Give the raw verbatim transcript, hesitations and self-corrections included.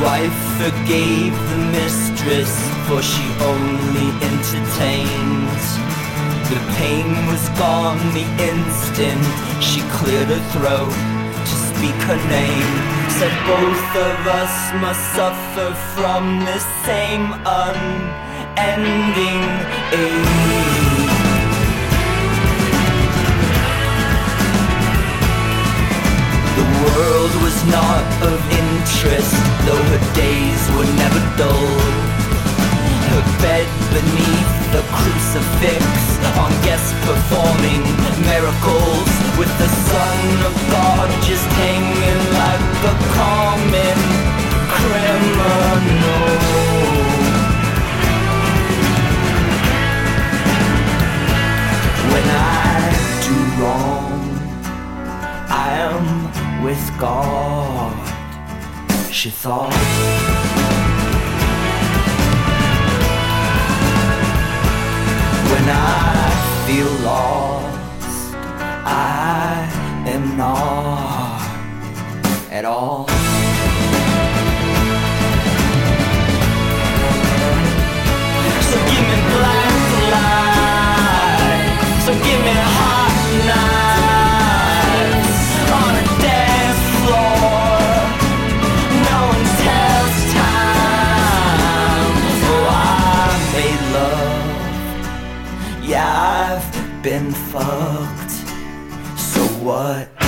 wife forgave the mistress, for she only entertained. The pain was gone the instant she cleared her throat to speak her name. Said both of us must suffer from the same unending ache. The world was not of interest, though her days were never dull. Her bed beneath the crucifix, on guests performing miracles, with the Son of God just hanging like a common criminal. When I do wrong, I am with God, she thought. When I feel lost, I am not at all. So give me black light, so give me hot nights on a dance floor. No one tells time. Oh, I made love. Yeah, I've been fucked, so what?